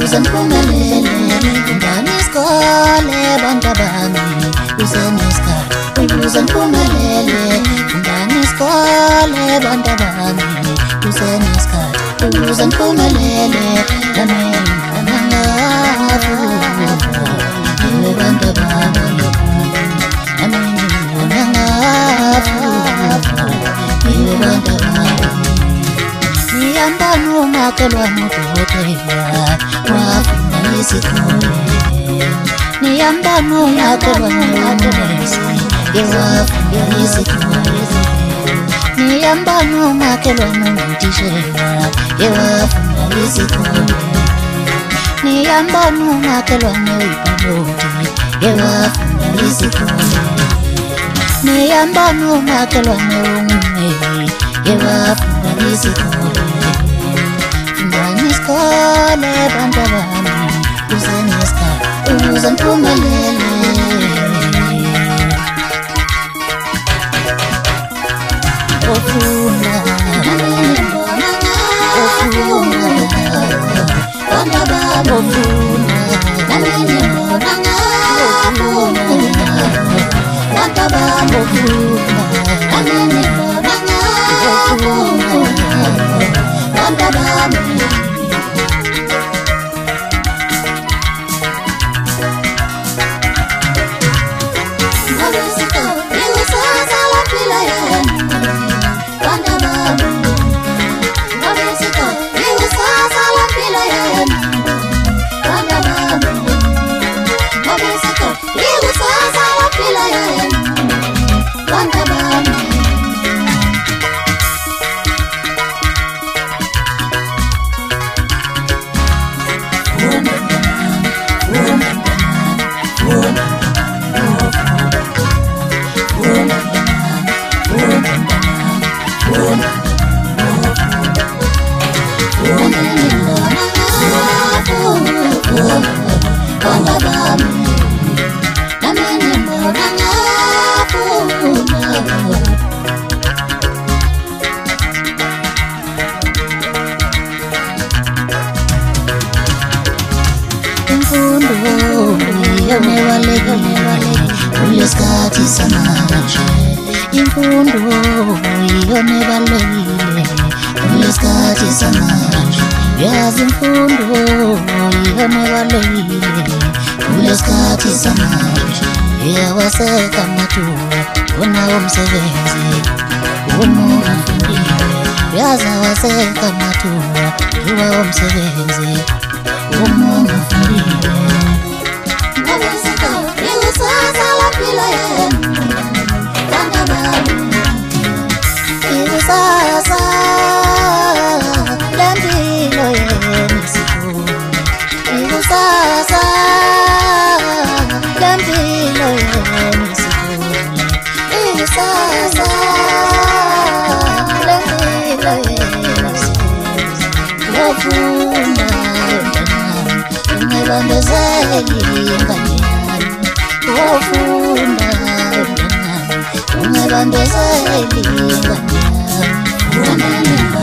Phumelele ngani isikole bantabami kusenesikhathi ukuze ngiphumelele ngani isikole bantabami kusenesikhathi ukuze ngiphumelele nami ngangafuna bantabami nami ngangafuna bantabami Niyambano makelwano kutela wafuna isikole Niyambano makelwano kutela wafuna isikole Niyambano makelwano kutishela wafuna isikole Niyambano makelwano ipiloti wafuna isikole Niyambano makelwano ngumeli wafuna isikole Ngani isikole bantabami kusenesikhathi ukuze ngiphumelele Ofuna bantabami ofuna bantabami ofuna Kulesikhathi samanje imfundo iyona ebalulekile kulesikhathi samanje yazi imfundo iyona ebalulekile kulesikhathi samanje iyawaseka amathuba khona omsebenzi uma ufundile yazi awaseka amathuba kuba omsebenzi uma ufundile Ikusasa lempilo yenisikole Ikusasa lempilo yenisikole Ikusasa lempilo yenisikole Wafunda mntanami ungibambezeli ingane yami Wafunda mntanami ungibambezeli ingane yami